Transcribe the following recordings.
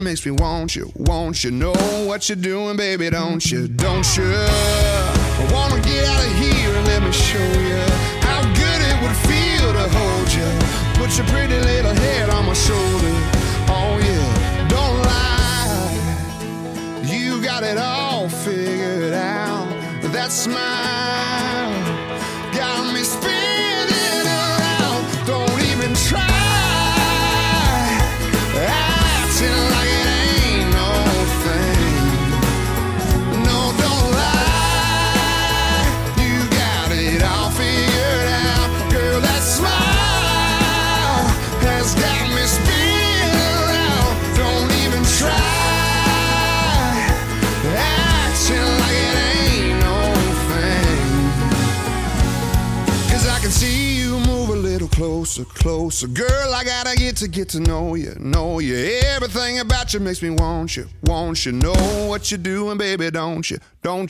makes me want you, know what you're doing, baby, don't you, I wanna get out of here and let me show you how good it would feel to hold you, put your pretty little head on my shoulder, oh yeah, don't lie, you got it all figured out, that smile got me spinning around, don't even try acting like it ain't no thing. No, don't lie. You got it all figured out. Girl, that smile has got me spinning around. Don't even try acting like it ain't no thing. 'Cause I can see you move a little closer, closer. Girl, I gotta get to know you, Everything about you makes me want you, know what you're doing, baby, don't you?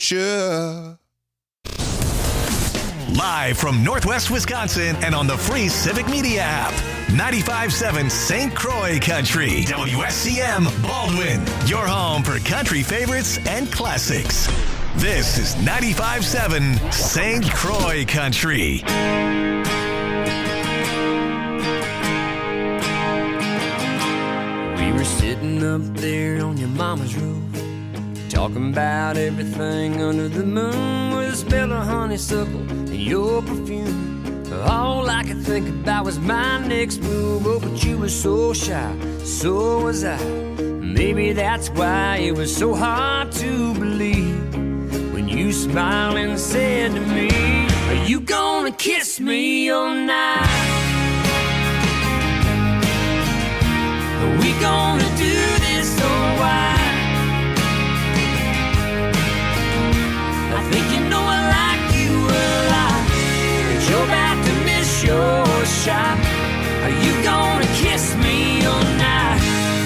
Live from Northwest Wisconsin and on the free Civic Media app. 95.7 St. Croix Country. WSCM Baldwin. Your home for country favorites and classics. This is 95.7 St. Croix Country. We were sitting up there on your mama's roof, talking about everything under the moon, with a smell of honeysuckle and your perfume. All I could think about was my next move. Oh, but you were so shy, so was I. Maybe that's why it was so hard to believe when you smiled and said to me, are you gonna kiss me all night? Are we gonna do this or why? I think you know I like you a lot, but you're about to miss your shot. Are you gonna kiss me all night?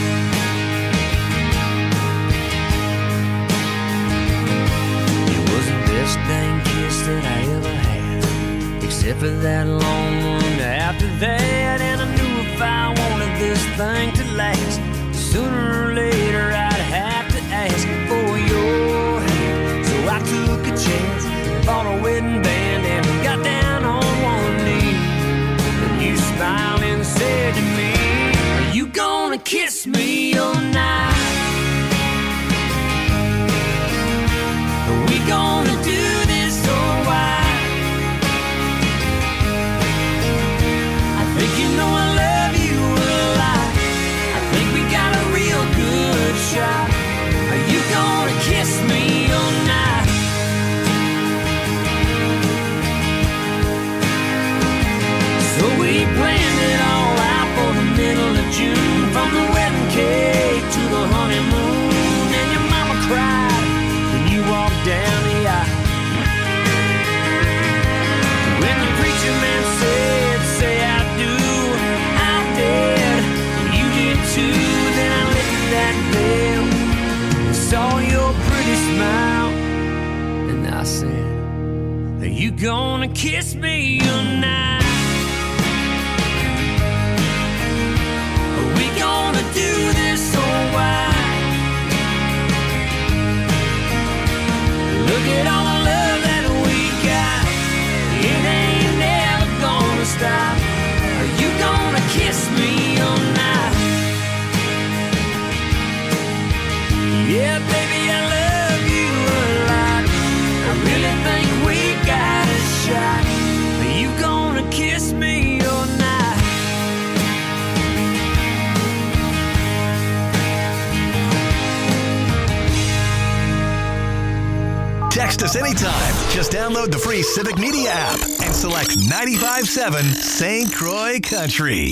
It was the best dang kiss that I ever had, except for that long one after that. And I knew if I wanted this thing to last, sooner or later I'd have to ask for your hand. So I took a chance, bought a wedding band, and got down on one knee. And you smiled and said to me, are you gonna kiss me all night? Are we gonna do this or why? I think you know I love you a lot. I think we got a real good shot. Are you gonna kiss me all night? So we planned it all out for the middle of June, from the wedding cake to the honeymoon. And your mama cried when you walked down the aisle. When the preacher man said, say I do, I did, you did too. Then I lifted that veil and saw your pretty smile, and I said, are you gonna kiss me all night? Are we gonna do this or why? Look at all the love that we got, it ain't never gonna stop. Are you gonna kiss me all night? Yeah, baby, I love you a lot. I really think we got a shot. Are you gonna kiss me all night? Text us anytime. Just download the free Civic Media app and select 95.7 St. Croix Country.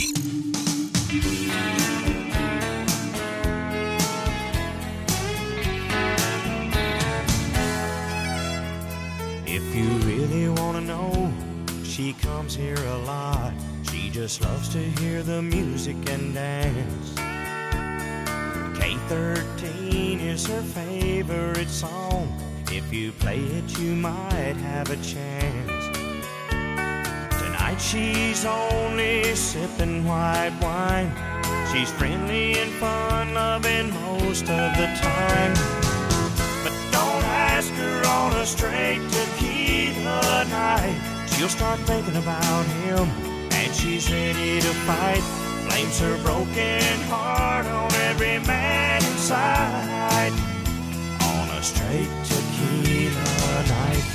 If you really want to know, she comes here a lot. She just loves to hear the music and dance. K13 is her favorite song. If you play it, you might have a chance. Tonight she's only sipping white wine. She's friendly and fun loving most of the time. But don't ask her on a straight tequila night. She'll start thinking about him and she's ready to fight. Blames her broken heart on every man inside. On a straight tequila night.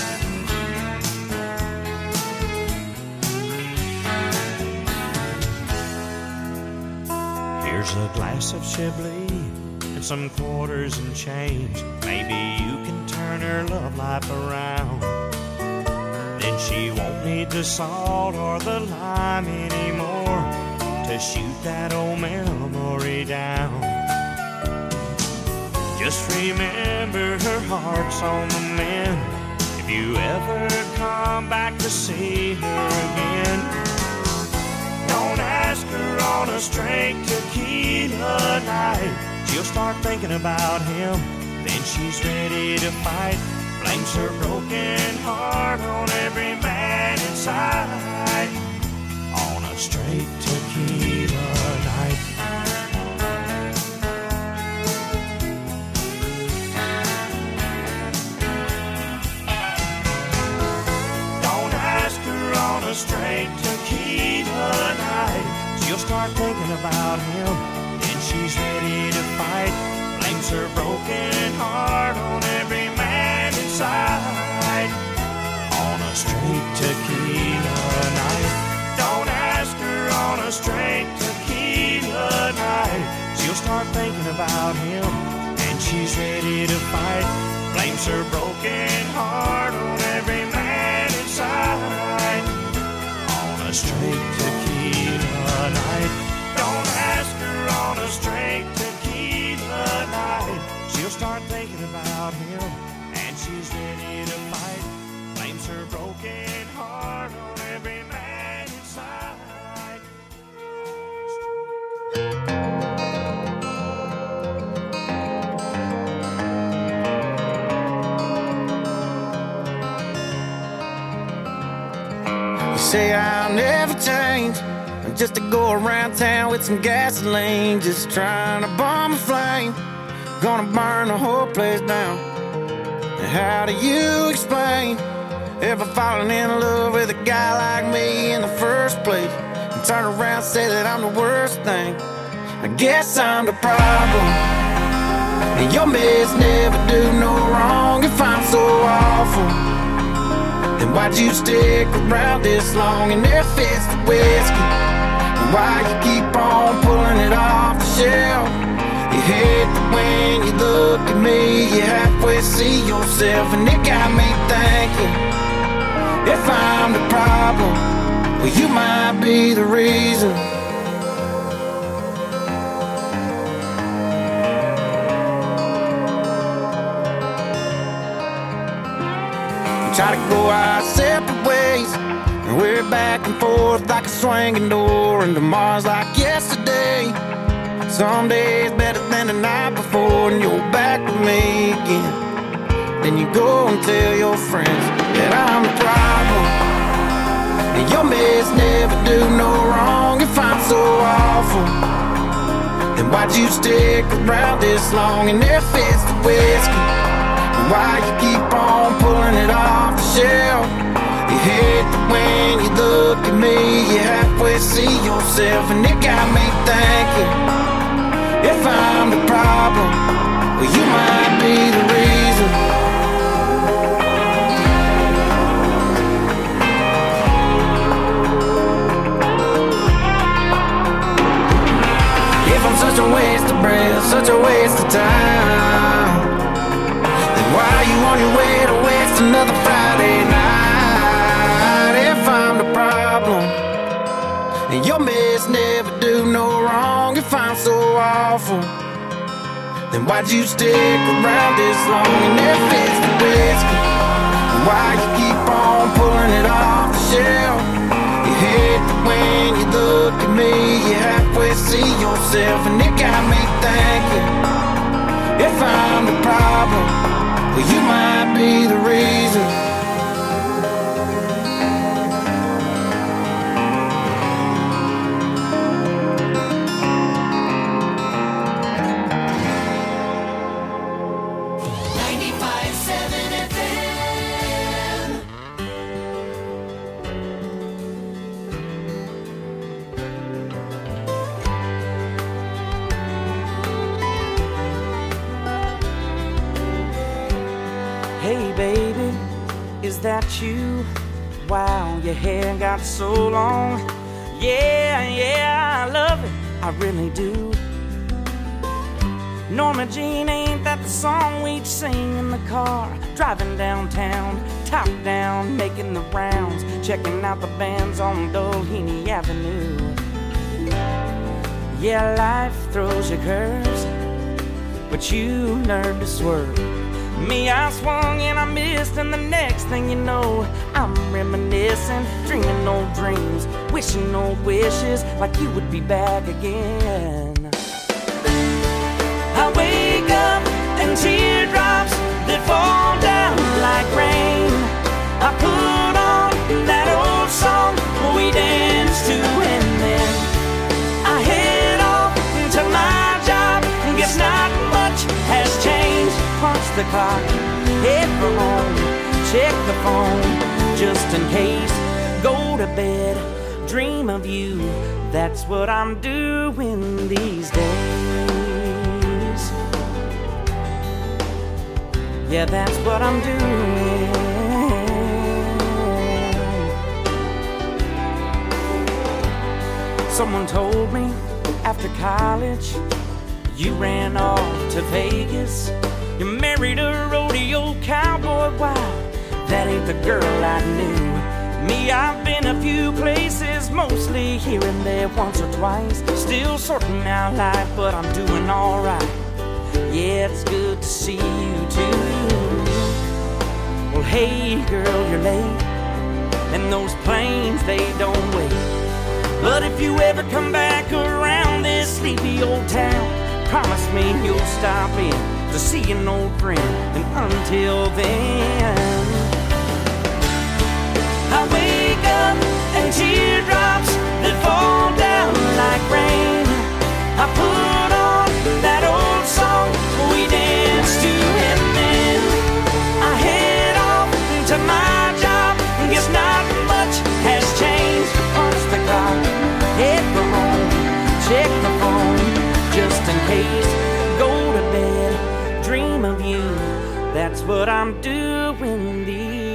Here's a glass of Chablis and some quarters and change. Maybe you can turn her love life around. Then she won't need the salt or the lime anymore to shoot that old memory down. Just remember her heart's on the mend if you ever come back to see her again. Don't ask her on a straight tequila night. She'll start thinking about him, then she's ready to fight. Blames her broken heart on every man inside. On a straight tequila night. Don't ask her on a straight tequila night. She'll start thinking about him, then she's ready to fight. Blames her broken heart on every man inside. On a straight tequila night. Don't ask her on a straight tequila night. She'll start thinking about him and she's ready to fight. Blames her broken heart on every man inside. On a straight tequila night. Don't ask her on a straight tequila night. She'll start thinking about him and she's ready to fight. Blames her broken heart on every man inside. You say I'll never change, just to go around town with some gasoline, just trying to bomb a flame, gonna burn the whole place down. And how do you explain ever falling in love with a guy like me in the first place, and turn around and say that I'm the worst thing? I guess I'm the problem, and your mess never do no wrong. If I'm so awful, then why'd you stick around this long? And if it's the whiskey, why you keep on pulling it off the shelf? You hate that when you look at me, you halfway see yourself. And it got me thinking, if I'm the problem, well, you might be the reason. We try to go our separate ways, and we're back and forth like a swinging door, and tomorrow's like yesterday. Some days better than the night before, and you're back with me again. Then you go and tell your friends that I'm the problem, and your mess never do no wrong. If I'm so awful, then why'd you stick around this long? And if it's the whiskey, why you keep on pulling it off the shelf? You hate that when you look at me, you halfway see yourself. And it got me thinking, if I'm the problem, well, you might be the reason. If I'm such a waste of breath, such a waste of time, then why are you on your way to waste another Friday night? If I'm the problem, and your mess never do no wrong. If I'm so awful, then why'd you stick around this long? And if it's the whiskey, why you keep on pulling it off the shelf? You hate that when you look at me, you halfway see yourself. And it got me thinking, if I'm the problem, well, you might be the reason. Hey baby, is that you? Wow, your hair got so long. Yeah, I love it, I really do. Norma Jean, ain't that the song we'd sing in the car? Driving downtown, top down, making the rounds, checking out the bands on Doheny Avenue. Yeah, life throws you curves, but you learn to swerve. Me, I swung and I missed, and the next thing you know, I'm reminiscing, dreaming old dreams, wishing old wishes, like you would be back again. I wake up and teardrops that fall down like rain. I put on that old song we danced to, and then I head off to my job. Guess not much has changed. Punch the clock, head for home, check the phone just in case. Go to bed, dream of you. That's what I'm doing these days. Yeah, that's what I'm doing. Someone told me after college you ran off to Vegas. You married a rodeo cowboy. Wow, that ain't the girl I knew. Me, I've been a few places, mostly here and there, once or twice. Still sorting out life, but I'm doing alright. Yeah, it's good to see you too. Well, hey girl, you're late, and those planes, they don't wait. But if you ever come back around this sleepy old town, promise me you'll stop in to see an old friend. And until then, I wake up and teardrops that fall down like rain. I put on that old song we danced to, and then I head off to my job. Guess not much has changed. Punch the clock, head for home, check the phone just in case. Go to bed, dream of you. That's what I'm doing these.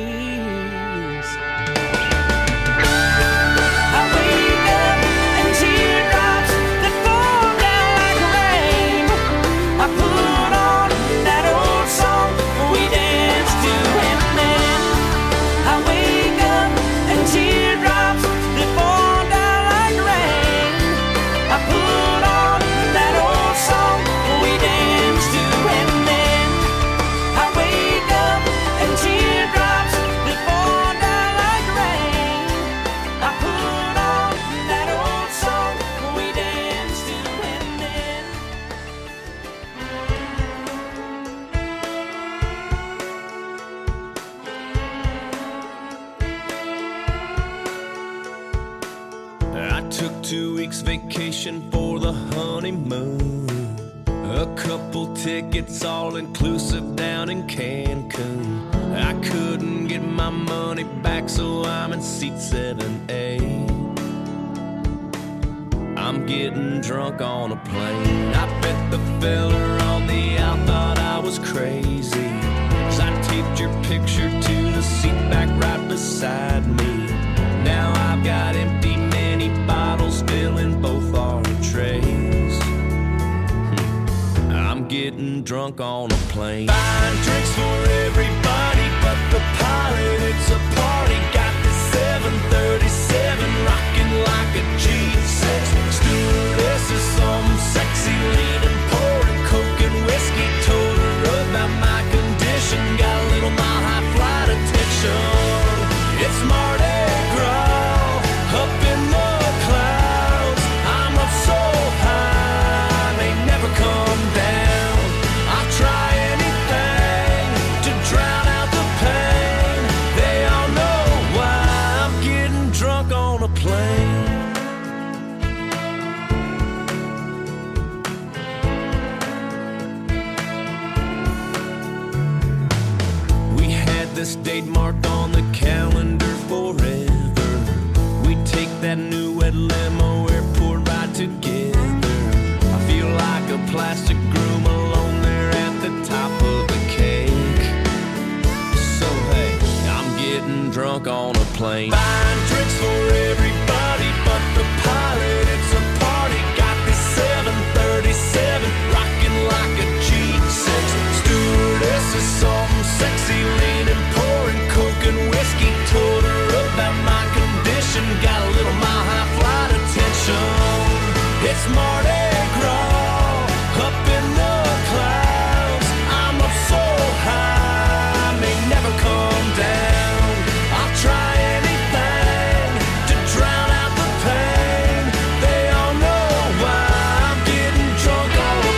I wake up and teardrops that fall down like rain. I put on that old song we danced to, and then I wake up and teardrops that fall down like rain. I put on that old song we danced to, and then I wake up and teardrops that fall down like rain. I put on that old song we danced to, and then I took 2 weeks vacation for the honeymoon. A couple tickets all inclusive down in Cancun. I couldn't get my money back, so I'm in seat 7A. I'm getting drunk on a plane. I bet the fella on the out thought I was crazy, 'cause I taped your picture to the seat back right beside me. Now I've got empty mini bottles filling both our trays. I'm getting drunk on a plane. Buying drinks for everybody but the pilot. It's a party. Got the 737 rocking like a G6. Stewardess is some sexy leaning, pouring coke and whiskey. Told her about my condition. Got a little mile high flight attention. It's Mardi Gras up in the clouds. I'm up so high, they never come down. I'll try anything to drown out the pain. They all know why I'm getting drunk on a plane. We had this date marked on the calendar forever. We take that new red limo airport ride together. I feel like a plastic groom alone there at the top of the cake. drunk on a plane. Buying drinks for everybody but the pilot. It's a party. Got this 737 rocking like a G6. Stewardess is something sexy, leaning, pouring coke and whiskey. Told her about my condition. Got a little mile high flight attention. It's Mardi Gras up in the clouds. I'm up so high, I may never come down. I'll try anything to drown out the pain. They all know why I'm getting drunk on a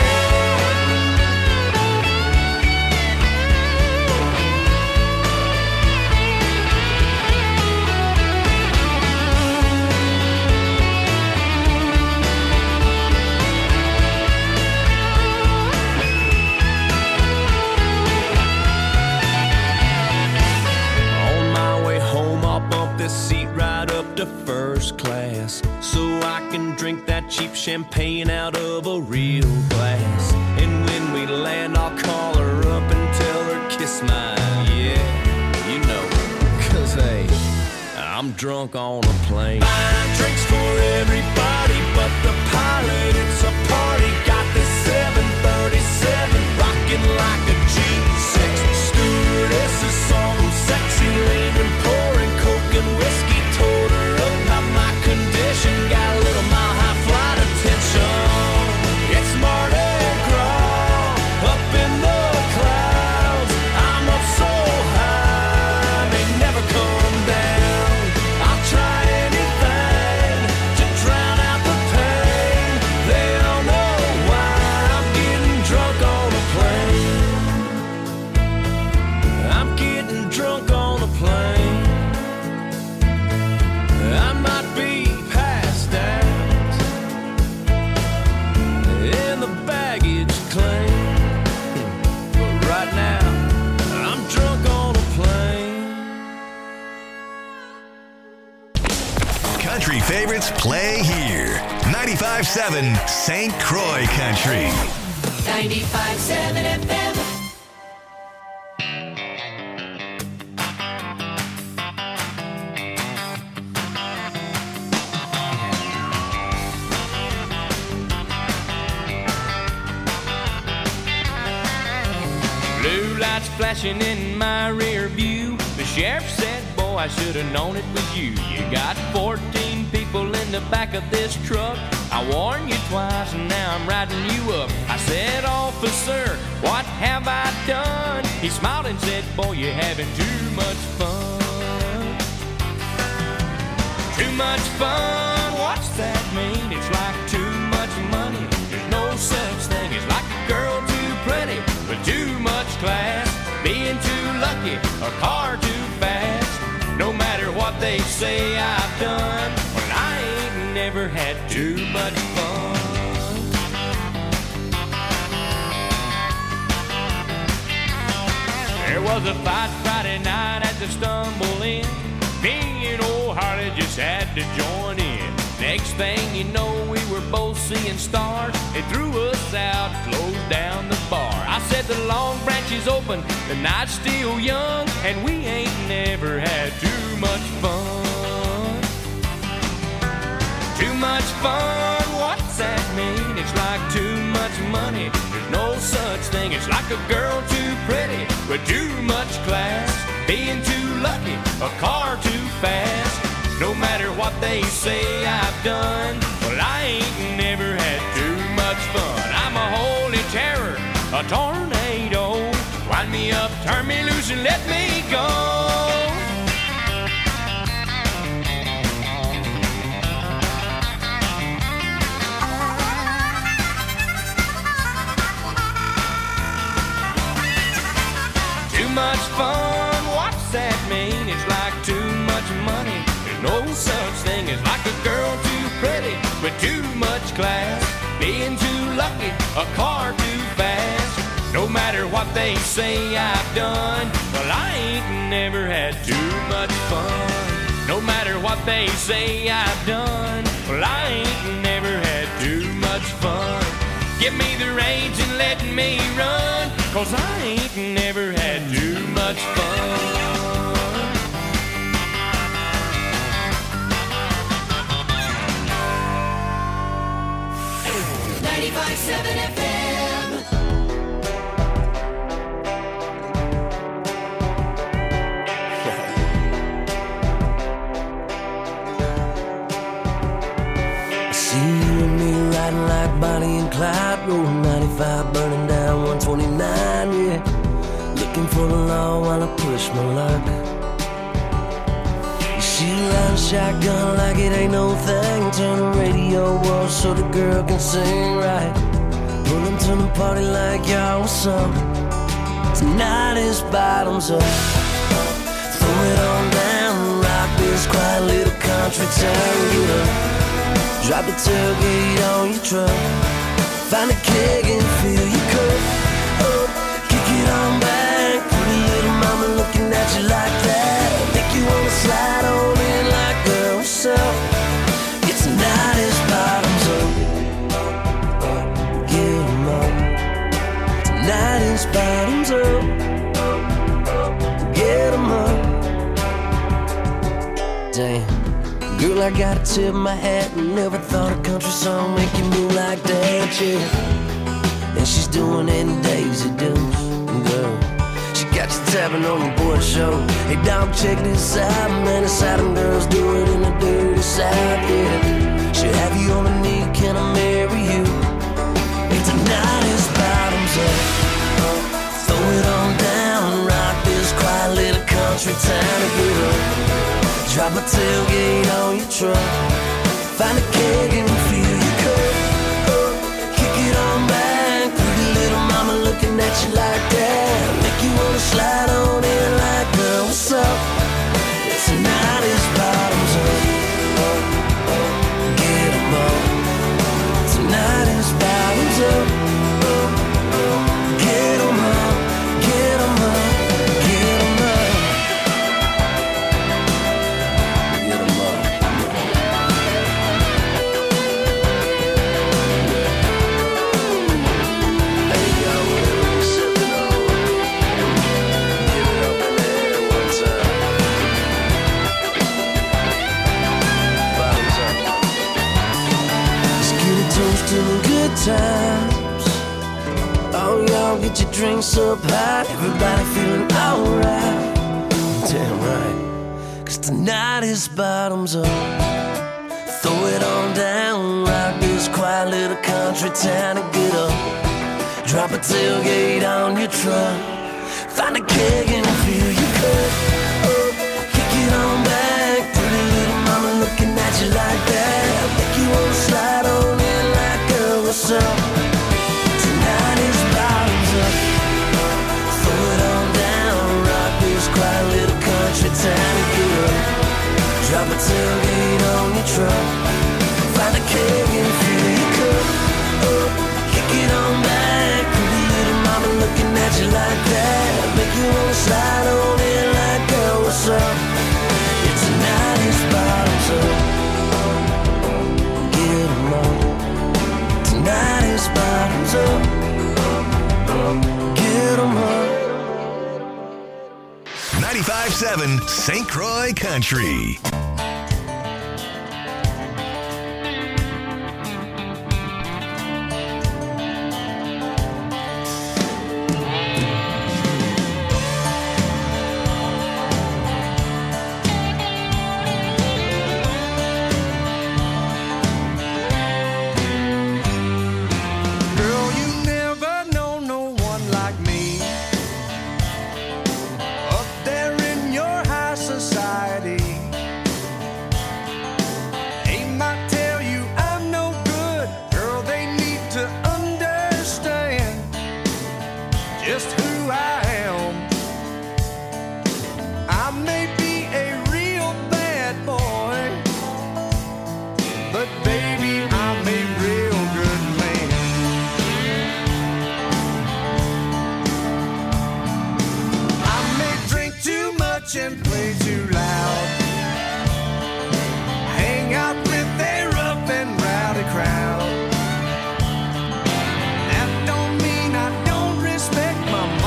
seat right up to first class, so I can drink that cheap champagne out of a real glass. And when we land, I'll call her up and tell her kiss mine. Yeah, you know, 'cause hey, I'm drunk on a plane. Buying drinks for everybody but the pilot. It's a party. Got this 737 rocking like a G6. Stewardess is something sexy, leaning, pouring coke and whiskey. Told her about my condition. Got a little mile high flight attention. It's Mardi Gras up in the clouds. I'm up so high, I may never come down. I'll try anything to drown out the pain. They all know why I'm getting drunk on a plane. I'm getting drunk on a plane. I might be passed out in the baggage claim, but right now I'm drunk on a plane. Country favorites play here. 95.7 St. Croix Country. 95.7 FM. Blue lights flashing in my rear view. The sheriff said, boy, I should have known it was you. You got 14 people in the back of this truck. I warned you twice and now I'm riding you up. I said, officer, what have I done? He smiled and said, boy, you're having too much fun. Too much fun, what's that mean? It's like too much money. There's no such thing as like a girl too pretty with too much class, being too lucky, a car too fast. No matter what they say I've done, well, I ain't never had too much fun. There was a fight Friday night at the Stumble Inn. Me and old Harley just had to join in. Next thing you know, we were both seeing stars. They threw us out, closed down the bar. I said the Long Branch is open, the night's still young, and we ain't never had too much fun. Too much fun, what's that mean? It's like too much money. There's no such thing. It's like a girl too pretty with too much class, being too lucky, a car too fast. No matter what they say I've done, well, I ain't never had too much fun. I'm a holy terror, a tornado. Wind me up, turn me loose, and let me go. Too much fun, what's that mean? It's like too much money. No such thing as like a girl too pretty with too much class, being too lucky, a car too fast. No matter what they say I've done, well, I ain't never had too much fun. No matter what they say I've done, well, I ain't never had too much fun. Give me the reins and let me run, 'cause I ain't never had too much fun. 95.7 FM. See you and me riding like Bonnie and Clyde, rolling 95, burning down 129, yeah. Looking for the law while I push my luck. She riding shotgun like it ain't no thing. Turn the radio off so the girl can sing right. Pulling to the party like y'all, what's up? Tonight is bottoms up. Throw it on down, rock this quiet little country town. Get up, drop the tailgate on your truck. Find a keg and fill your cup up. Kick it on back, pretty little mama looking at you like that. Make you wanna slide on in like girl, what's up? Yeah, tonight is bottoms up. Get 'em up. Tonight is bottoms up. Get 'em up. Damn, girl, I gotta tip my hat. Never thought a country song make you move like that, yeah. And she's doing it in Daisy Dukes, girl. She got you tapping on the board show. Hey, dog, check this out, man. It's how them girls do it in the dirty South, yeah. She'll have you on the knee, can I marry you? And tonight is bottoms up. Throw it on down, rock this quiet little country town to get up. Drop a tailgate on your truck. Find a keg and fill your cup up. Kick it on back, pretty little mama looking at you like that. Make you wanna slide on in like, girl, what's up? Tonight is bottoms up. Get 'em up. Tonight is bottoms up. Get 'em up. Get 'em up. Get 'em up. Get 'em up. Hey, yo, sipping on. Give it up in the air one time. Bottoms up. Let's get a toast to the good times. Oh, y'all get your drinks up high. Everybody feeling alright. Damn right. 'Cause tonight is bottoms up. Throw it on down, rock this quiet little country town and get up. Drop a tailgate on your truck. Find a keg and fill your cup up. Kick it on back, pretty little mama looking at you like that. Make you wanna slide on in like, girl, what's up? Tonight is bottoms up. Throw it on down, rock this quiet little country town and get up. Drop a tailgate on your truck. Find a keg and fill your cup up. Kick it on back, pretty little mama looking at you like that. Make you wanna slide on in like, girl, what's up? Yeah, tonight is bottoms up. Get 'em up. Tonight is bottoms up. Get 'em up. 95.7 St. Croix Country. Girl, you never know no one like me. Up there in your high society. They might tell you I'm no good. Girl, they need to understand just who I am. I may be a real bad boy, but baby, I'm a real good man. I may drink too much and play too loud. Hang out with a rough and rowdy crowd. That don't mean I don't respect my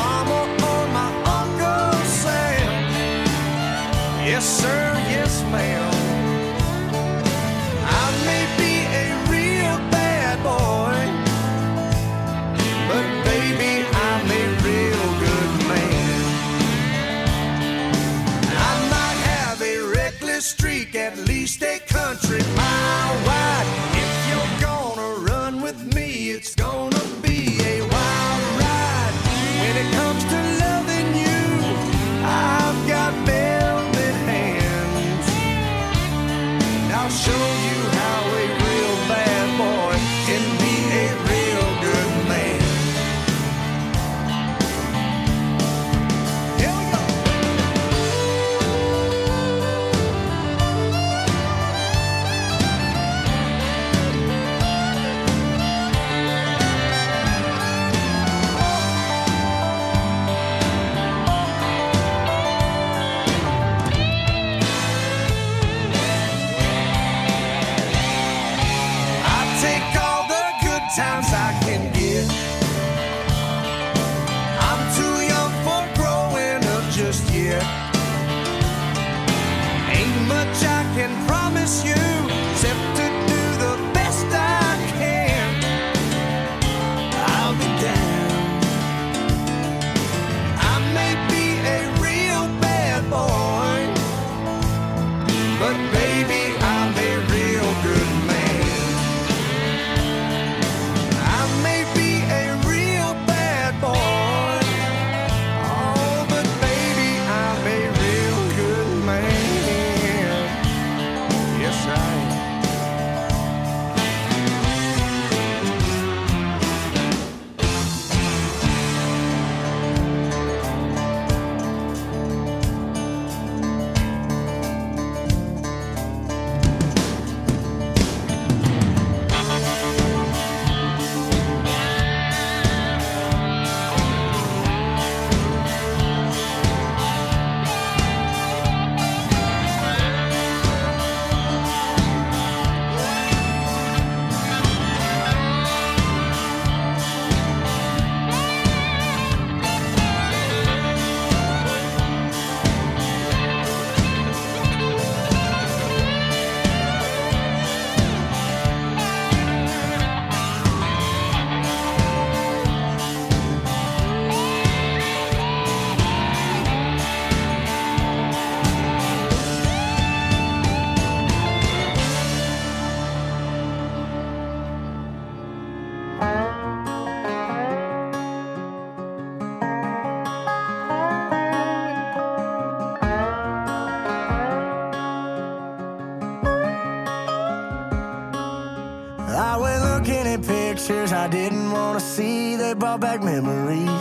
they brought back memories.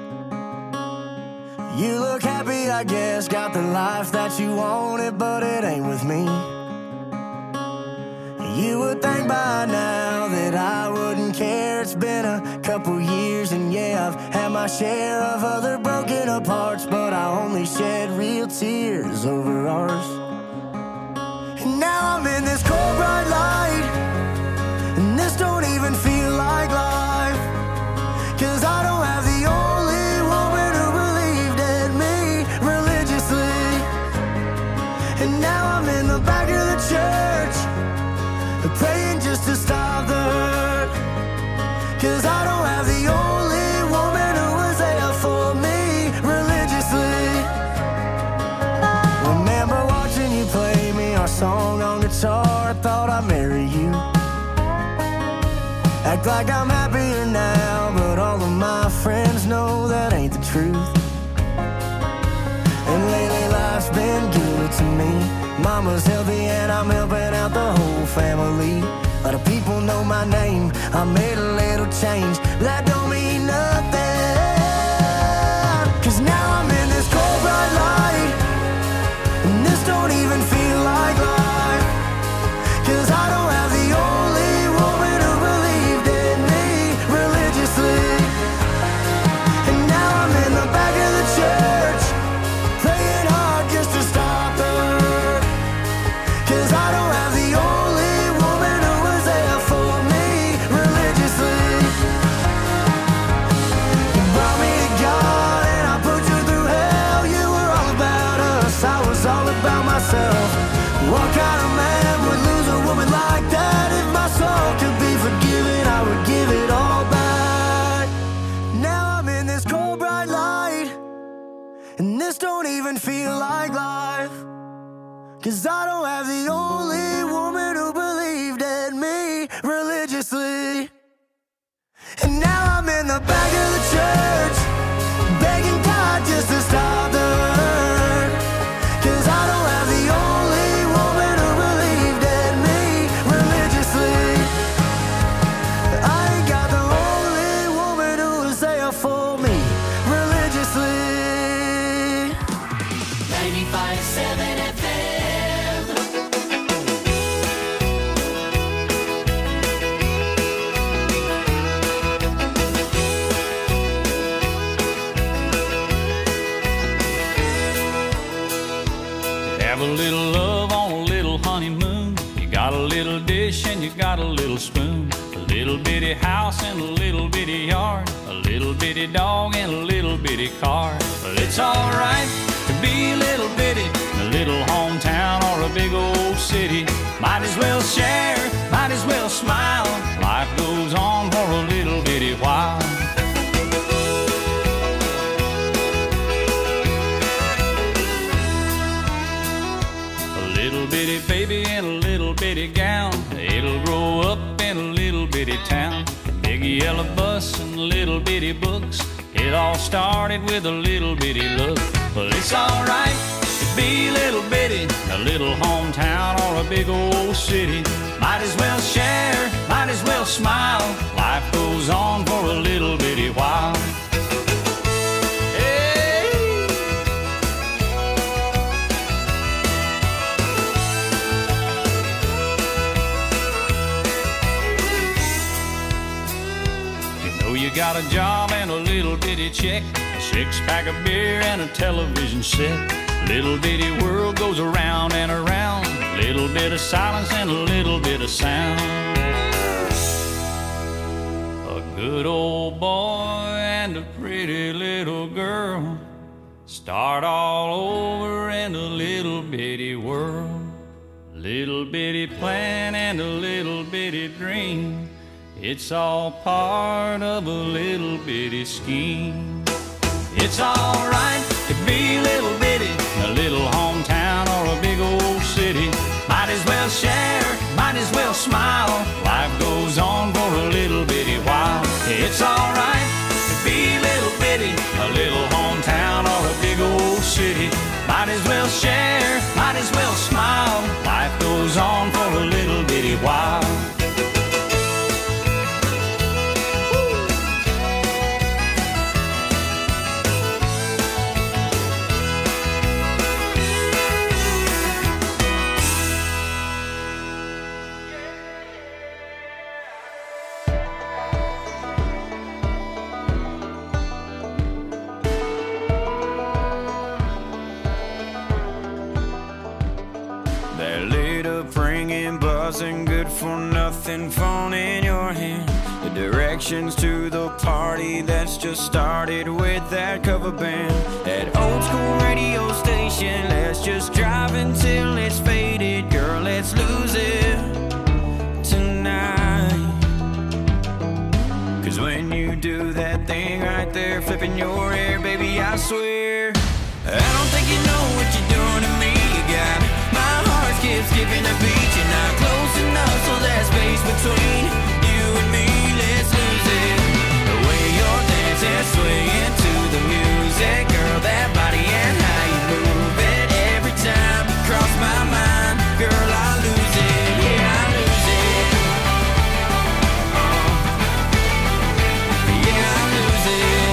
You look happy, I guess, got the life that you wanted, but it ain't with me. You would think by now that I wouldn't care. It's been a couple years, and yeah, I've had my share of other broken apart, but I only shed real tears over ours. And now I'm in this cold bright light, and this don't even feel like life, 'cause I don't have the only woman who believed in me religiously. And now I'm in the back of the church, praying just to stop the hurt, 'cause I don't have the only woman who was there for me religiously. Remember watching you play me our song on guitar, I thought I'd marry you. Act like I'm happier now, but all of my friends know that ain't the truth. And lately life's been good to me. Mama's healthy and I'm helping out the whole family. A lot of people know my name, I made a little change, but that don't mean nothing, 'cause now I'm in this cold bright light, and this don't even feel like life, 'cause I don't have the only woman who believed in me religiously. And now I'm in the back of the church, praying hard just to stop the hurt, 'cause I don't have the only woman who was there for me religiously. You brought me to God and I put you through hell. You were all about us, I was all about myself. What kind of man would lose a woman like that? If my soul could be forgiven, I would give it all back. Now I'm in this cold bright light, and this don't even feel like life, 'cause I don't have the only woman who believed in me religiously. And now I'm in the back of the church, begging God just to stop the hurt, 'cause I don't have the only woman who believed in me religiously. I ain't got the only woman who was there for me religiously. 95.7 FM. Have a little love on a little honeymoon. You got a little dish and you got a little spoon, a little bitty house and a little bitty yard, a little bitty dog and a little bitty car. But it's alright to be a little bitty in a little hometown or a big old city. Might as well share, might as well smile. Life goes on for a little bitty while. Little bitty baby in a little bitty gown, it'll grow up in a little bitty town. Big yellow bus and little bitty books, it all started with a little bitty look. But it's alright to be a little bitty, a little hometown or a big old city. Might as well share, might as well smile. Life goes on for a little bitty while. You got a job and a little bitty check, a six-pack of beer and a television set. Little bitty world goes around and around, little bit of silence and a little bit of sound. A good old boy and a pretty little girl start all over in a little bitty world. Little bitty plan and a little bitty dream, it's all part of a little bitty scheme. It's alright to be a little bitty in a little hometown or a big old city. Might as well share, might as well smile. Life goes on for a little bitty while. It's alright to be a little bitty, a little hometown or a big old city. Might as well share, might as well smile. Life goes on for a little bitty while. dozen good for nothing phone in your hand. The directions to the party that's just started with that cover band. That old school radio station, let's just drive until it's faded. Girl, let's lose it tonight. Cause when you do that thing right there, flipping your hair, baby, I swear I don't think you know what you're doing to me. You got me. My heart skips skipping a beat. You're not close enough, so there's space between you and me. Let's lose it. The way you're dancing, swaying to the music, girl, that body and how you move it. Every time you cross my mind, girl, I lose it. Yeah, I lose it. Yeah, I lose it.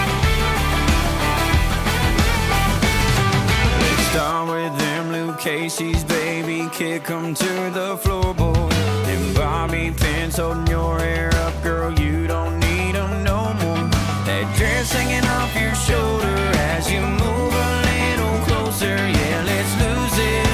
Let's start with them Luke Casey's, baby. Kick 'em to the floorboard. And Bobby pins holding your hair up, girl, you don't need 'em no more. That dress hanging off your shoulder as you move a little closer. Yeah, let's lose it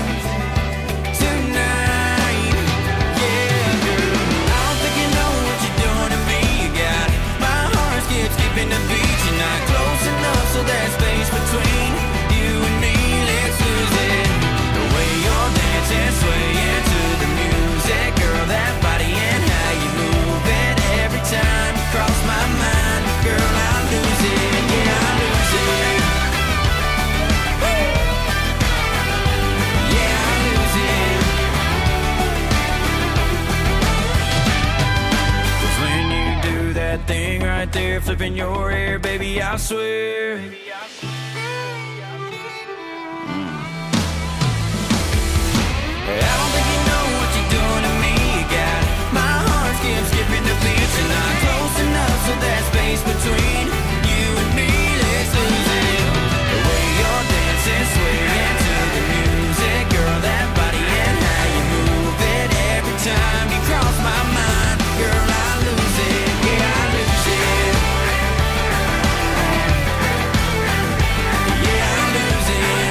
tonight. Yeah, girl, I don't think you know what you're doing to me. You got it. My heart skips skipping the beat. You're not close enough, so there's space between you and me. Let's lose it. The way you're dancing, swaying to the music, girl, that body and how you move it. Every time you cross my mind, girl, I lose it. Yeah, I lose it. Woo! Yeah, I lose it. 'Cause when you do that thing right there, flipping your hair, baby, I swear I don't think you know what you're doing to me. You got it. My heart skips skipping the beat. You're not close enough, so there's space between you and me. Let's lose it. The way you're dancing, swaying to the music, girl, that body and how you move it. Every time you cross my mind, girl, I lose it. Yeah, I lose it. Yeah, I lose it.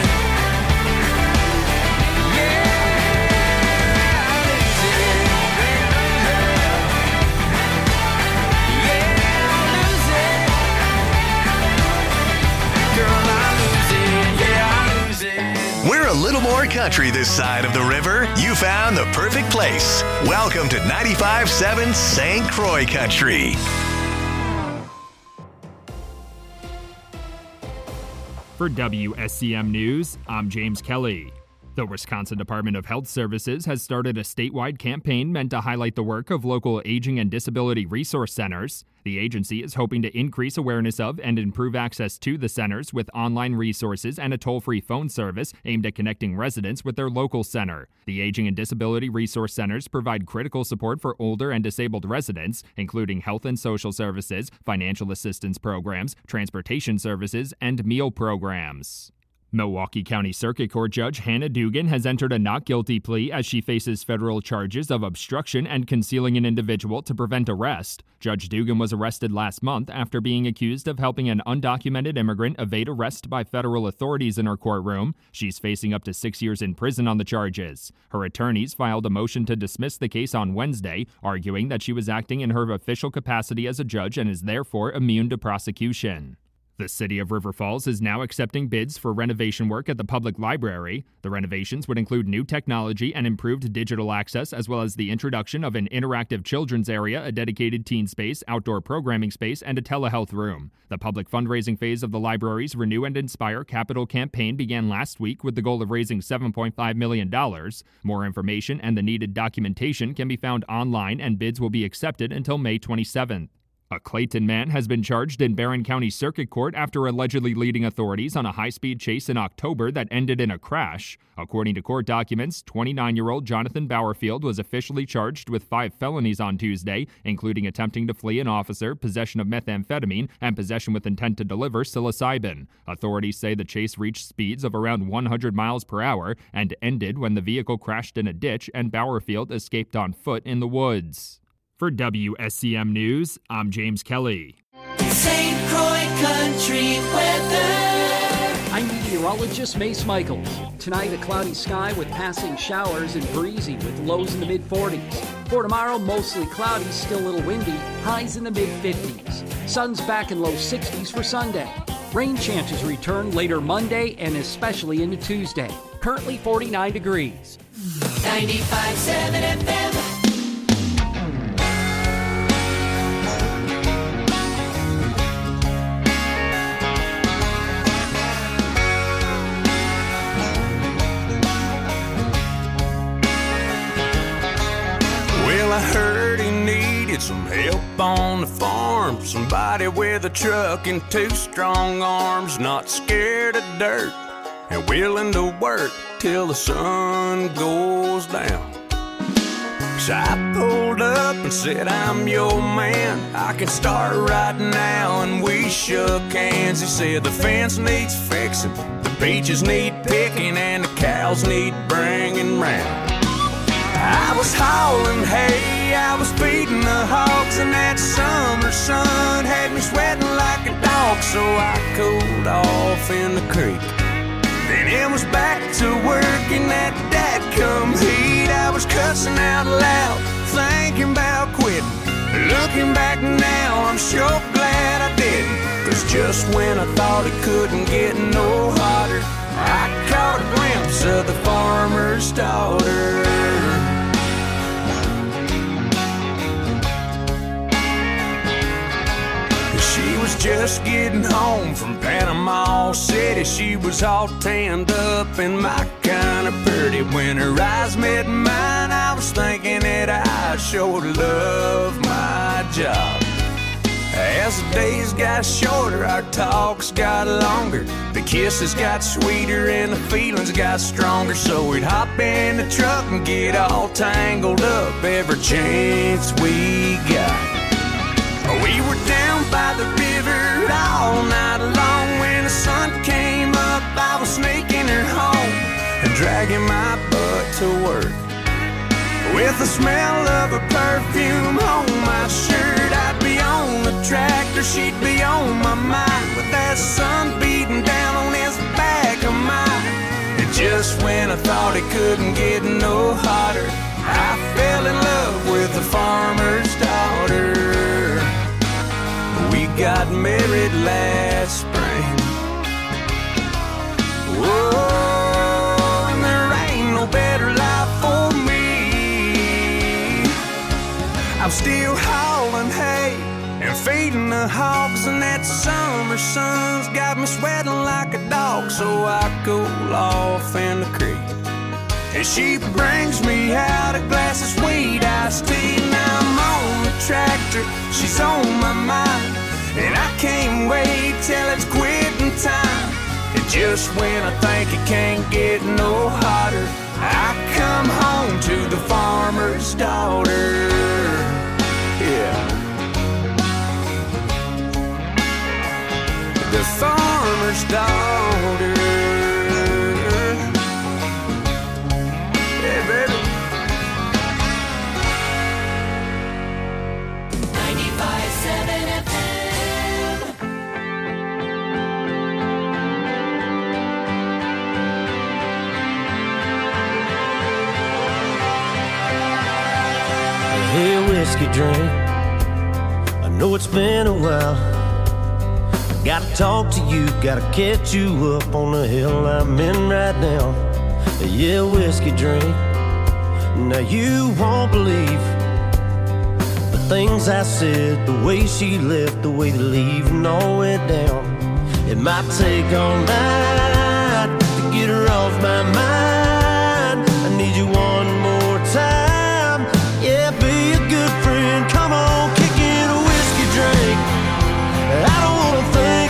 We're a little more country this side of the river. You found the perfect place. Welcome to 95.7 St. Croix Country. For WSCM News, I'm James Kelly. The Wisconsin Department of Health Services has started a statewide campaign meant to highlight the work of local aging and disability resource centers. The agency is hoping to increase awareness of and improve access to the centers with online resources and a toll-free phone service aimed at connecting residents with their local center. The Aging and Disability Resource Centers provide critical support for older and disabled residents, including health and social services, financial assistance programs, transportation services, and meal programs. Milwaukee County Circuit Court Judge Hannah Dugan has entered a not guilty plea as she faces federal charges of obstruction and concealing an individual to prevent arrest. Judge Dugan was arrested last month after being accused of helping an undocumented immigrant evade arrest by federal authorities in her courtroom. She's facing up to 6 years in prison on the charges. Her attorneys filed a motion to dismiss the case on Wednesday, arguing that she was acting in her official capacity as a judge and is therefore immune to prosecution. The City of River Falls is now accepting bids for renovation work at the public library. The renovations would include new technology and improved digital access, as well as the introduction of an interactive children's area, a dedicated teen space, outdoor programming space, and a telehealth room. The public fundraising phase of the library's Renew and Inspire Capital campaign began last week with the goal of raising $7.5 million. More information and the needed documentation can be found online, and bids will be accepted until May 27th. A Clayton man has been charged in Barron County Circuit Court after allegedly leading authorities on a high-speed chase in October that ended in a crash. According to court documents, 29-year-old Jonathan Bowerfield was officially charged with 5 felonies on Tuesday, including attempting to flee an officer, possession of methamphetamine, and possession with intent to deliver psilocybin. Authorities say the chase reached speeds of around 100 miles per hour and ended when the vehicle crashed in a ditch and Bowerfield escaped on foot in the woods. For WSCM News, I'm James Kelly. St. Croix Country weather. I'm meteorologist meteorologist Mace Michaels. Tonight, a cloudy sky with passing showers and breezy with lows in the mid-40s. For tomorrow, mostly cloudy, still a little windy, highs in the mid-50s. Sun's back in low 60s for Sunday. Rain chances return later Monday and especially into Tuesday. Currently 49 degrees. 95.7 FM. I heard he needed some help on the farm. Somebody with a truck and 2 strong arms, not scared of dirt and willing to work till the sun goes down. So I pulled up and said, I'm your man, I can start right now. And we shook hands. He said the fence needs fixing, the peaches need picking, and the cows need bringing round. I was hauling hay, I was feeding the hogs, and that summer sun had me sweating like a dog. So I cooled off in the creek, then it was back to work in that dadgum heat. I was cussing out loud, thinking about quitting. Looking back now, I'm sure glad I didn't, 'cause just when I thought it couldn't get no hotter, I caught a glimpse of the farmer's daughter. She was just getting home from Panama City. She was all tanned up and my kind of pretty. When her eyes met mine, I was thinking that I sure love my job. As the days got shorter, our talks got longer. The kisses got sweeter and the feelings got stronger. So we'd hop in the truck and get all tangled up every chance we got. We were down by the river all night long. When the sun came up, I was sneaking her home and dragging my butt to work. With the smell of her perfume on my shirt, I'd be on the tractor, she'd be on my mind, with that sun beating down on this back of mine. And just when I thought it couldn't get no hotter, I fell in love with the farmer's daughter. We got married last spring. Whoa, and there ain't no better life for me. I'm still hauling hay and feeding the hogs, and that summer sun's got me sweating like a dog. So I cool off in the creek, and she brings me out a glass of sweet iced tea. Now I'm on the tractor, she's on my mind, and I can't wait till it's quitting time. And just when I think it can't get no hotter, I come home to the farmer's daughter. Yeah. The farmer's daughter. Yeah, baby. 95.7 FM. Hey, whiskey drink, I know it's been a while. Gotta talk to you, gotta catch you up on the hill I'm in right now. Yeah, whiskey drink, now you won't believe the things I said, the way she left, the way the leaving all went down. It might take all night to get her off my mind. I need you one more time. Yeah, be a good friend. Come on, kick in a whiskey drink. I don't wanna think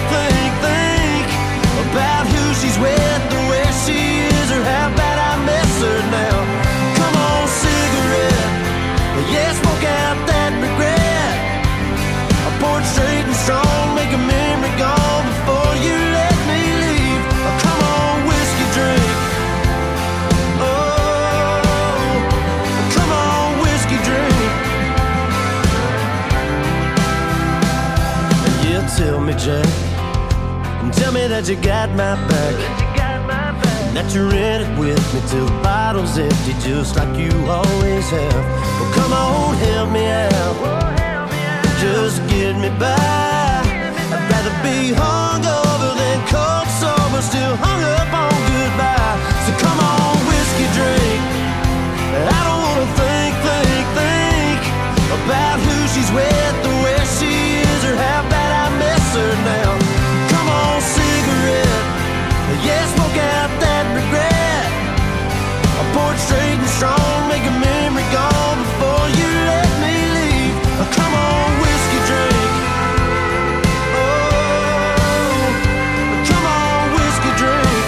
about who she's with, or where she is, or how bad I miss her now. Come on, cigarette. Yeah, smoke out that regret. I pour it straight and strong, make a memory gone before you let me leave. Oh, come on, whiskey drink. Oh, come on, whiskey drink. Yeah, tell me, Jack, and tell me that you got my back. that you're in it with me till the bottle's empty, just like you always have. Well, come on, help me out, just get me by. I'd rather be hungover than cold sober, still hung up on goodbye. So come on, whiskey drink. I don't wanna think about who she's with, or where she is, or how bad I miss her now. Come on, cigarette, yeah, smoke out that regret. I pour it straight and strong, make a memory gone before you let me leave. Come on, whiskey drink. Oh, come on, whiskey drink.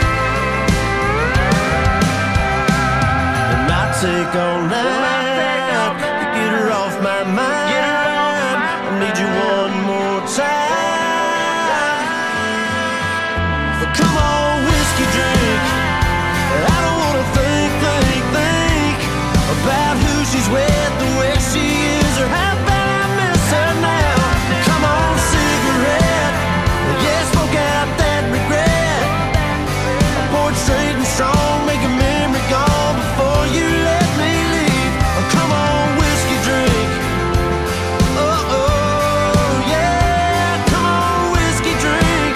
And I take all night to get her off my mind. I need you one more time. But come on, whiskey drink. I don't wanna think about who she's with, or where she is, or how bad I miss her now. Come on, cigarette, yeah, smoke out that regret. I pour it straight and strong, make a memory gone before you let me leave. Come on, whiskey drink. Oh, oh, yeah, come on, whiskey drink.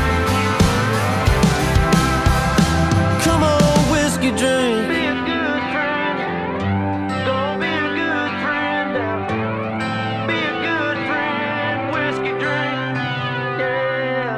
Come on, whiskey drink. Be a good friend. Don't be a good friend now. Be a good friend, whiskey drink. Yeah.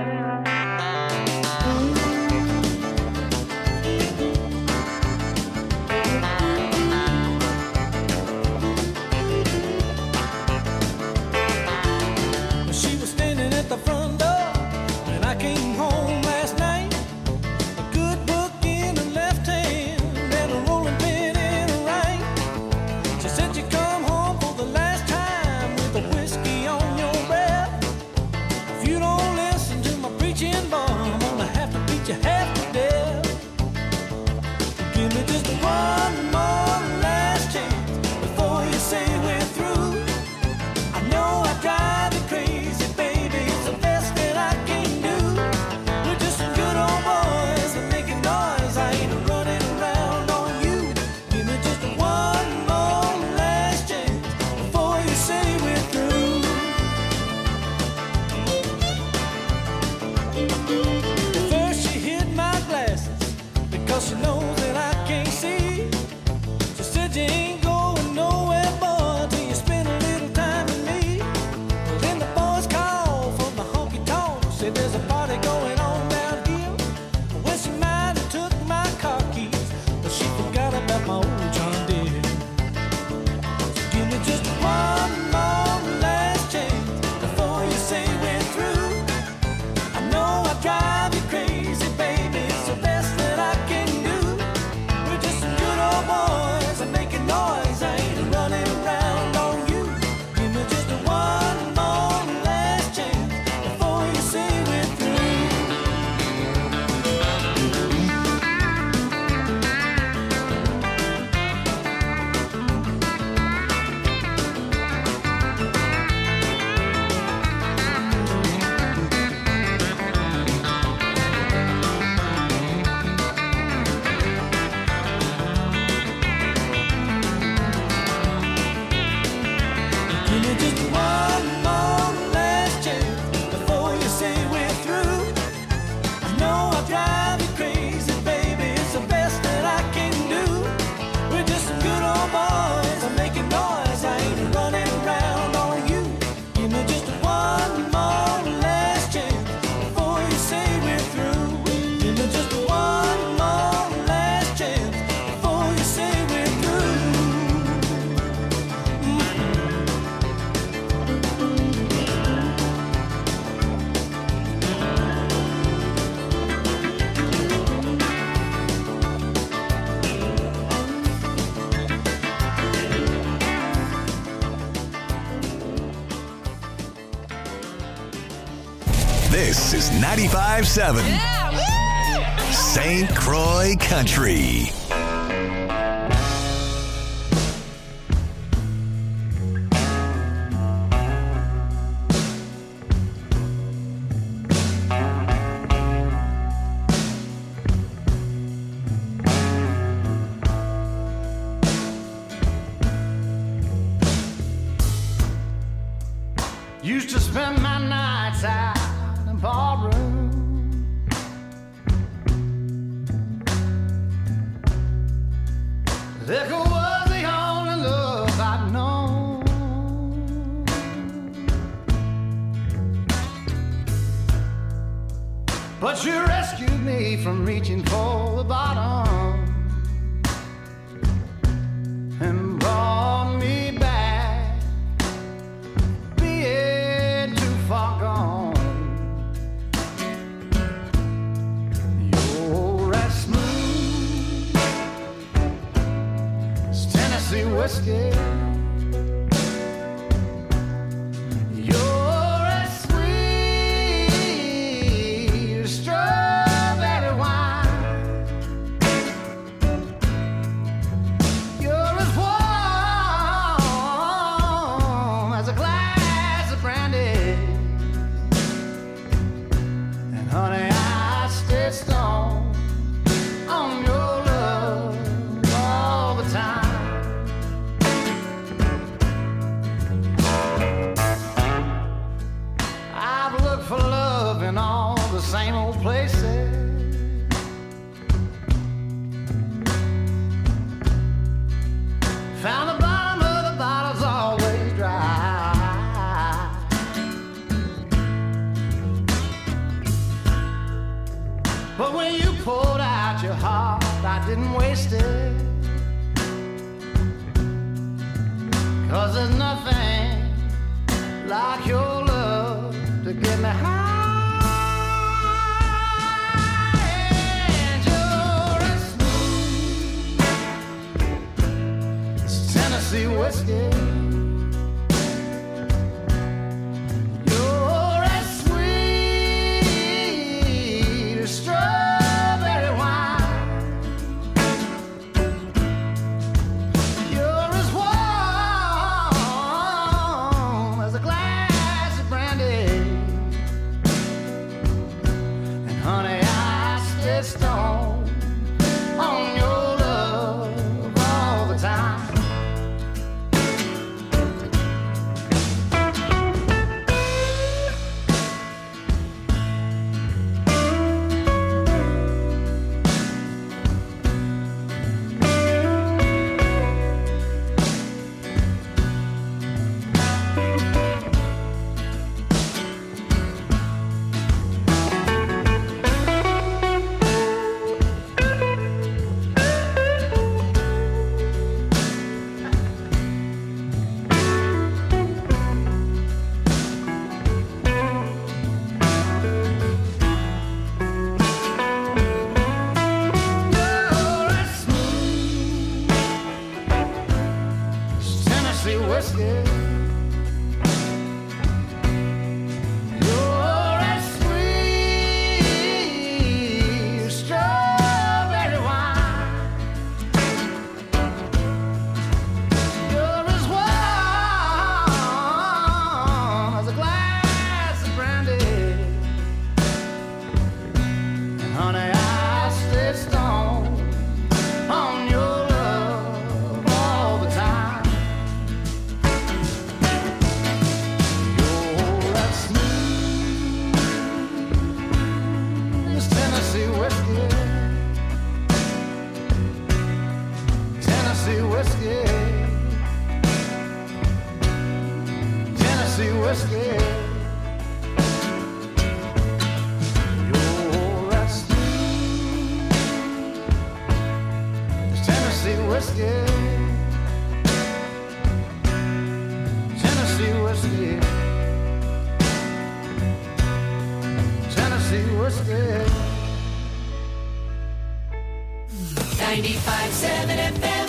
She was standing at the front door when I came home last night. A good book in her left hand and a rolling pin in her right. She said you come home for the last time with a whiskey on your breath. If you don't listen to my preaching, boy, I'm gonna have to beat you half to death. Give me just one more last chance before you say we're through. I know I drive you crazy, baby. It's the best that I can do. We're just some good old boys that making noise. I ain't running around on you. Give me just one more last chance before you say we're through. First she hid my glasses because she knows that I can't see. She said you ain't going nowhere, boy, till you spend a little time with me. Well, then the boys called from the honky tonk, said there's a party going on down here. Well, she might have took my car keys, but she forgot about my old John Deere. So give me just one more last chance before you say we're through. I know I drive you crazy, baby. It's the best that I can do. We're just some good old boys that making noise. I ain't running around on you. Give me just one more last chance before you say we're through. Give me just one more last chance before you say we're through. I know I drive you crazy, baby. It's the best that I can do. We're just some good old boys. I'm making noise. I ain't running around on you. Give me just one more last chance before you say we're through. Give me just one more last chance before you say we're through. This is 95.7 St. Croix Country. Liquor was the only love I'd known. But you rescued me from reaching for the bottom and brought me back, being too far gone. You're as smooth as Tennessee whiskey. You're as sweet as strawberry wine. You're as warm as a glass of brandy. And honey, I stay stoned on your love all the time. I've looked for love in all the same old places. Found the bottom of the bottle's always dry. But when you poured out your heart, I didn't waste it. 'Cause there's nothing like your love to get me high. And you're as smooth as Tennessee whiskey. You're as sweet as strawberry wine. You're as warm as a glass of brandy. And honey, I stay stoned on your love all the time. You're as smooth as Tennessee whiskey. You're as sweet as strawberry wine. You're as warm as a glass of brandy. And honey, I stay stoned on your love all the time. You're as smooth as Tennessee whiskey. Tennessee whiskey. Tennessee whiskey. You're as smooth as Tennessee whiskey. Tennessee whiskey. Tennessee whiskey. 95.7 FM.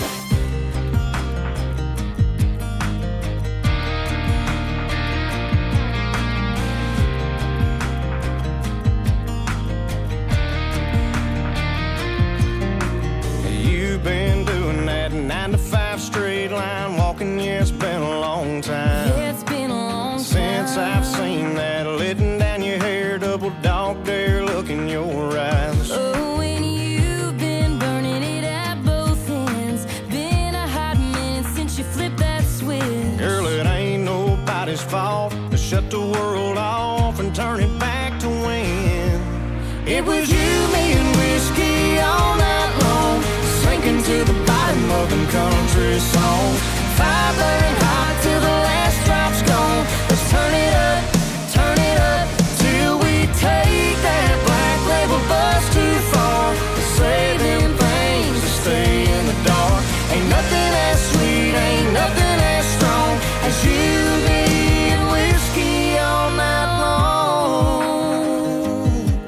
You've been doing that 9 to 5 straight line walking, yeah, it's been a long time. It's been a long time Since I've seen that letting down your hair, double dog dare look in your eyes. Oh, and you've been burning it at both ends. Been a hot minute since you flipped that switch. Girl, it ain't nobody's fault to shut the world off and turn it back to when it was you, me, and whiskey all night long, sinking to the bottom of them country songs. Fire burning hot till the last drop's gone. Let's turn it up till we take that black label bus too far. Let's say them things to stay in the dark. Ain't nothing as sweet, ain't nothing as strong as you, me, and whiskey all night long.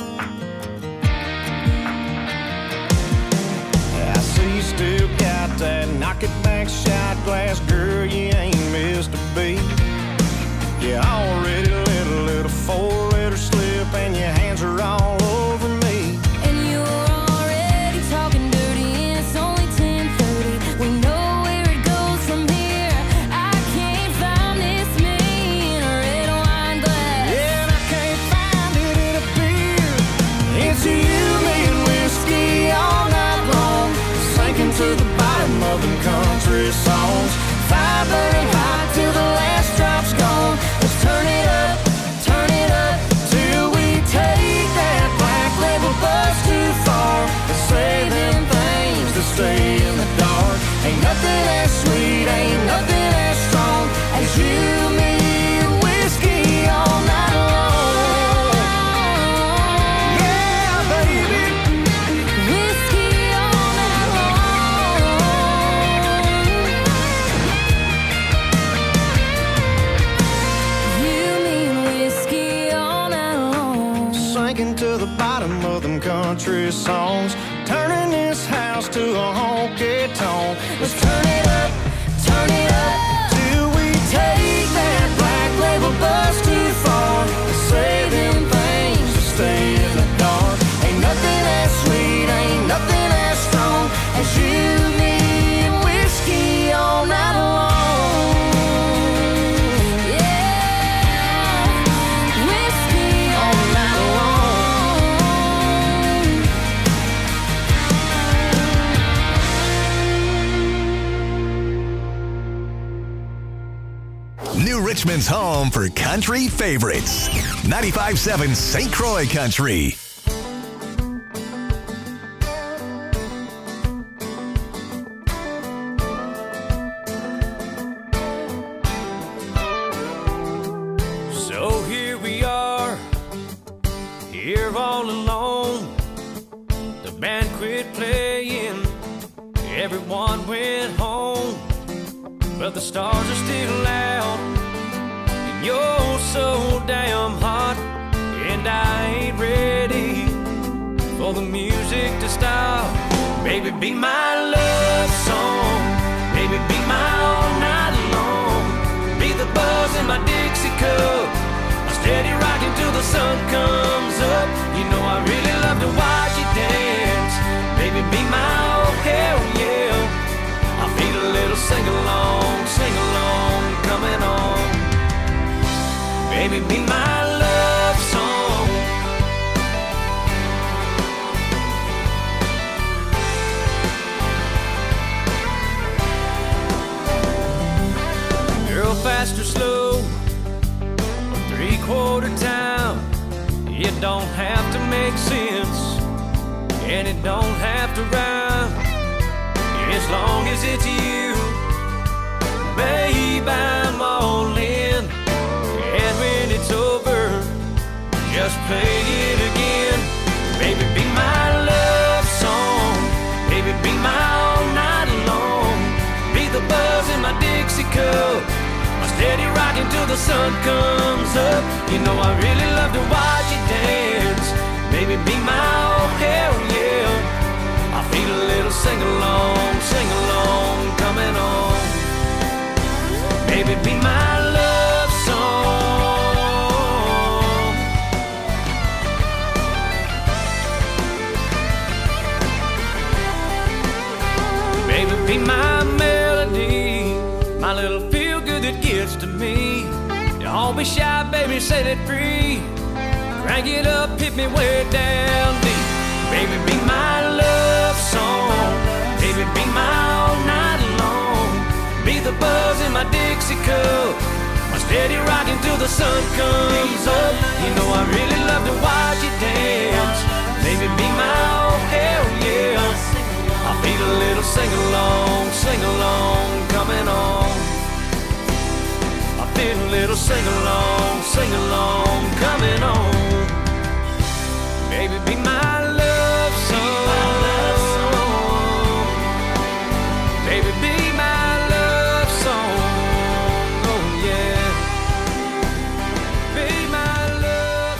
I see you still got that knock it back shot glass, girl, you ain't missed a beat. You already let a little 4-letter slip and your hands are all over me. And you're already talking dirty and it's only 10:30. We know where it goes from here. I can't find this me in a red wine glass. Yeah, and I can't find it in a beer. It's you, me, and whiskey all night long, sinking to the bottom of them country songs. Fire burning hot till the last drop's gone. Let's turn it up till we take that black label bus too far. Let's say them things to stay in the dark. Ain't nothing as sweet, ain't nothing as strong as you, me, and whiskey all night long. Yeah, baby. Whiskey all night long. You mean whiskey all night long. Sinking to the bottom of them country songs, turning this house to a honky tonk. Let's turn it up till we take that black label bus too far. Let's say them things to stay in the dark. Ain't nothing as sweet, ain't nothing as strong as you, me, and whiskey all night long. Yeah, whiskey All night long. New Richmond's home for country favorites. 95.7 St. Croix Country. So here we are, here all alone. The band quit playing, everyone went home. But the stars are still out, and you're so damn hot. And I ain't ready for the music to stop. Baby, be my love song. Baby, be my all night long. Be the buzz in my Dixie cup. I'm steady rocking till the sun comes up. You know I really love to watch you dance. Baby, be my oh hell yeah. I feel a little sing-along coming on. Baby, be my love song. Girl, fast or slow, or three-quarter time, it don't have to make sense, and it don't have to rhyme. As long as it's you, babe, I'm all in. And when it's over, just play it again. Baby, be my love song. Baby, be my all night long. Be the buzz in my Dixie cup. I'm steady rocking till the sun comes up. You know I really love to watch you dance. Baby, be my oh hell yeah. I feel a little sing-along coming on. Baby, be my love song. Baby, be my melody, my little feel-good that gets to me. Don't be shy, baby, set it free. Crank it up, hit me way down deep. Baby, be my love song. Baby, be my all night long. Be the buzz in my Dixie cup. I'm steady rocking till the sun comes up. You know I really love to watch you dance. Baby, be my oh hell yeah. I feel a little sing-along little sing-along, sing-along, coming on. Baby, be my love song. Baby, be my love song. Oh yeah. Be my love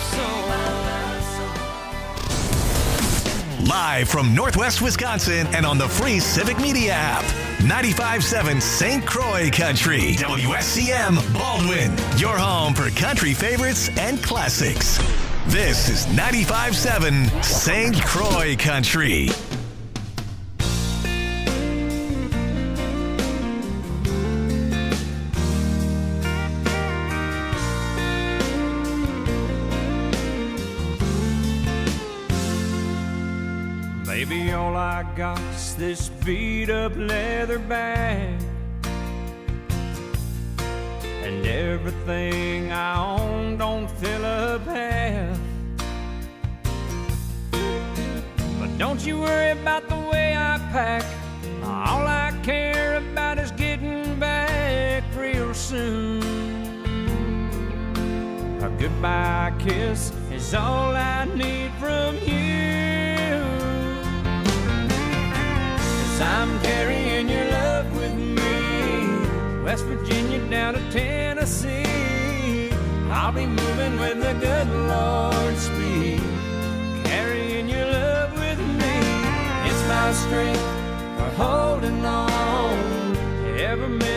song. Live from Northwest Wisconsin and on the free Civic Media app. 95.7 St. Croix Country. WSCM Baldwin. Your home for country favorites and classics. This is 95.7 St. Croix Country. Baby, all I got is this beat-up leather bag, and everything I own don't fill up half. But don't you worry about the way I pack. All I care about is getting back real soon. A goodbye kiss is all I need from you. I'm carrying your love with me, West Virginia down to Tennessee. I'll be moving with the good Lord's speed, carrying your love with me. It's my strength for holding on every minute